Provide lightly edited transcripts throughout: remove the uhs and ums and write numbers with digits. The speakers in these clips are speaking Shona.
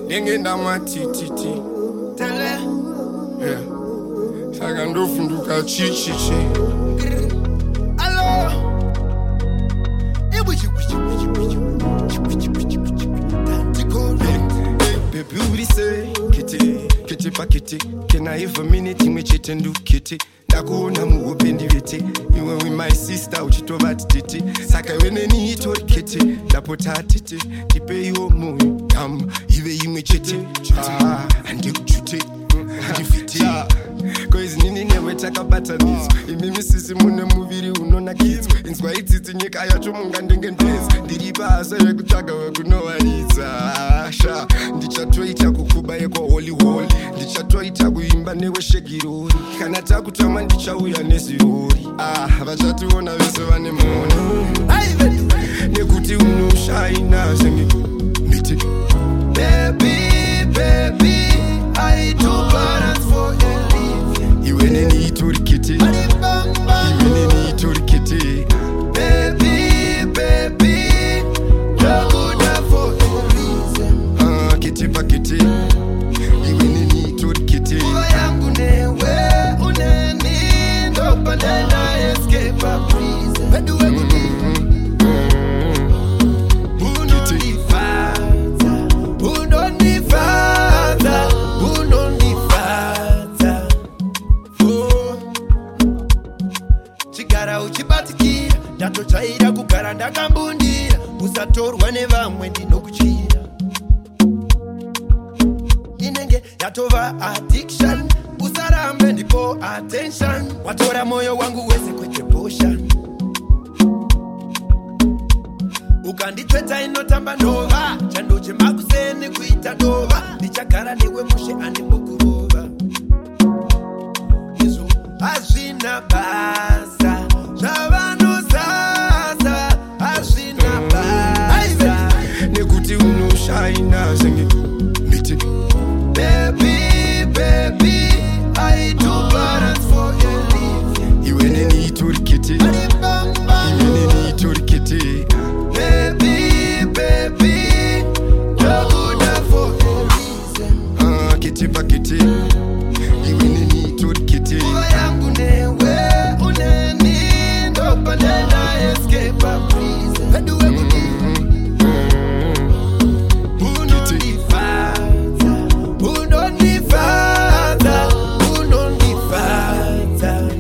Engenda matititi tele yeah saka ndofunduka chichi allo baby we say kitty pakiti can I have a minute imwe chete ndukiti ndakuona muupendi vete iwe with my sister uchitova titi saka iwe ni itori kiti ndapota titi tipe iwo moyo iwe imwe chete andikuchute ndifiti cause nini newe takabata nizo imimi sisi mune muviri unona kids inzwa itsitsi nyika yacho munga ndenge ndezi ndiri basa yekutsvaga wekunowaridza sha ndichatoita kukuba yekwa holy ndichatoita kuimba newe shegirori kana takutama ndichauya nezirori vachationa vese vane mona nekuti unoshaina senge miti baby I do balance for your life. You ain't need to kitty. You ain't need to kitty. Baby, you're good enough for your reason. Kitty pa kitty. You ain't need to kitty. Oh, I'm gonna wear unani. No banana escape a prison. Where do I go? Who don't need father? Who don't need father? uchibatikira ndatochaira kugara ndakambundira usatorwa nevamwe ndinokuchira inenge yatova addiction usarambe ndipo attention watora moyo wangu wese kwete potion ukanditweta inotamba ndova chandochema kusene kuita ndova ndichagara newe mushe andimbokurova izvo hazvina basa zvavanozaza hazvina basa nekuti unoshaina senge miti baby I do balance for your life iwe nenitori kiti iwe nenitori kiti baby you're good enough for your reason kiti pa kiti iwe nenitori kiti yangu newe uneni ndo banana escape a prison where do I go who don't need father who don't need father who don't need father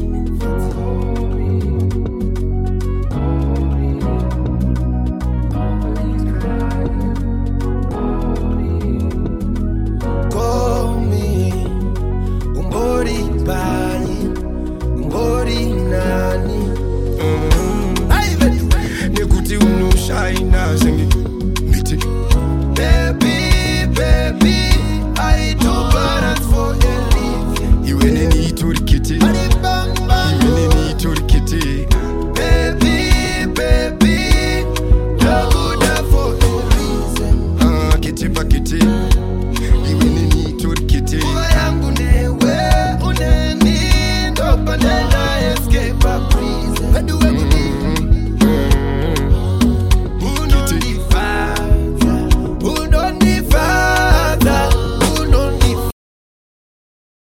call me umbori bani nani nekuti unoshaina